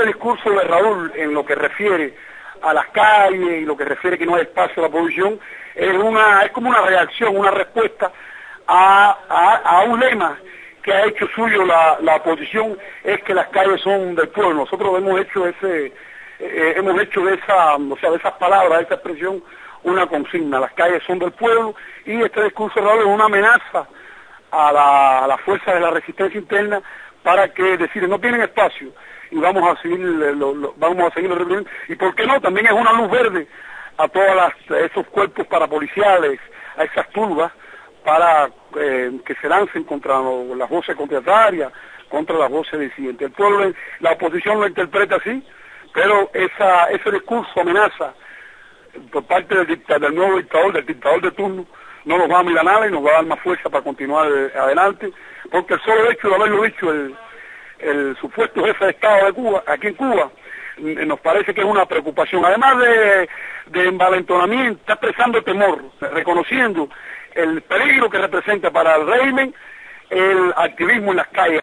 este discurso de Raúl en lo que refiere a las calles y lo que refiere que no hay espacio a la oposición es como una reacción, una respuesta a un lema que ha hecho suyo la oposición, es que las calles son del pueblo. Nosotros hemos hecho de esas palabras, de esa expresión, una consigna. Las calles son del pueblo, y este discurso de Raúl es una amenaza a la fuerza de la resistencia interna para que deciden no tienen espacio y vamos a seguir reprimiendo. Y por qué no, también es una luz verde a esos cuerpos parapoliciales, a esas turbas, para que se lancen contra las voces contratarias, contra las voces disidentes. El pueblo, la oposición lo interpreta así, pero ese discurso amenaza por parte del nuevo dictador, del dictador de turno, no nos va a mirar nada y nos va a dar más fuerza para continuar adelante, porque el solo hecho de haberlo dicho el supuesto jefe de Estado de Cuba, aquí en Cuba, nos parece que es una preocupación. Además de envalentonamiento, está expresando temor, reconociendo el peligro que representa para el régimen el activismo en las calles.